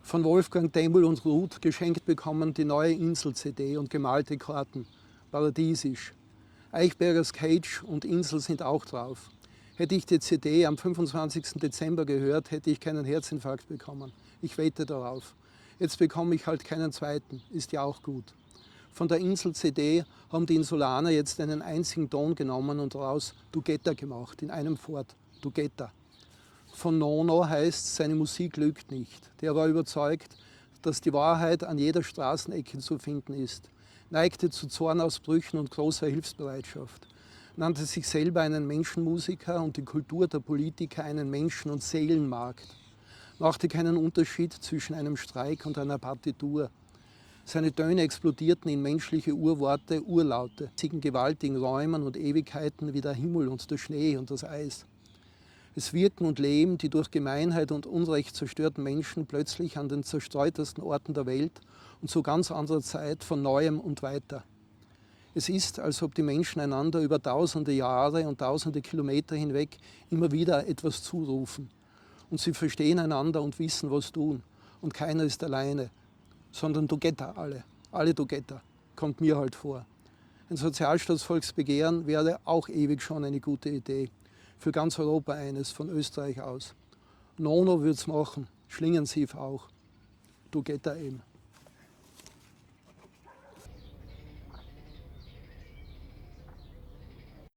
Von Wolfgang Demmel und Ruth geschenkt bekommen die neue Insel-CD und gemalte Karten. Paradiesisch. Eichbergers Cage und Insel sind auch drauf. Hätte ich die CD am 25. Dezember gehört, hätte ich keinen Herzinfarkt bekommen. Ich wette darauf. Jetzt bekomme ich halt keinen zweiten, ist ja auch gut. Von der Insel-CD haben die Insulaner jetzt einen einzigen Ton genommen und daraus Du Getter gemacht, in einem Fort. Du Getter. Von Nono heißt, seine Musik lügt nicht. Der war überzeugt, dass die Wahrheit an jeder Straßenecke zu finden ist. Neigte zu Zornausbrüchen und großer Hilfsbereitschaft. Nannte sich selber einen Menschenmusiker und die Kultur der Politiker einen Menschen- und Seelenmarkt. Machte keinen Unterschied zwischen einem Streik und einer Partitur. Seine Töne explodierten in menschliche Urworte, Urlaute, in gewaltigen Räumen und Ewigkeiten wie der Himmel und der Schnee und das Eis. Es wirken und leben die durch Gemeinheit und Unrecht zerstörten Menschen plötzlich an den zerstreutesten Orten der Welt und zu ganz anderer Zeit von Neuem und weiter. Es ist, als ob die Menschen einander über tausende Jahre und tausende Kilometer hinweg immer wieder etwas zurufen. Und sie verstehen einander und wissen, was tun. Und keiner ist alleine, sondern Dugetta alle Dugetta, kommt mir halt vor. Ein Sozialstaatsvolksbegehren wäre auch ewig schon eine gute Idee. Für ganz Europa eines, von Österreich aus. Nono wird's machen, Schlingensief auch. Dugetta eben.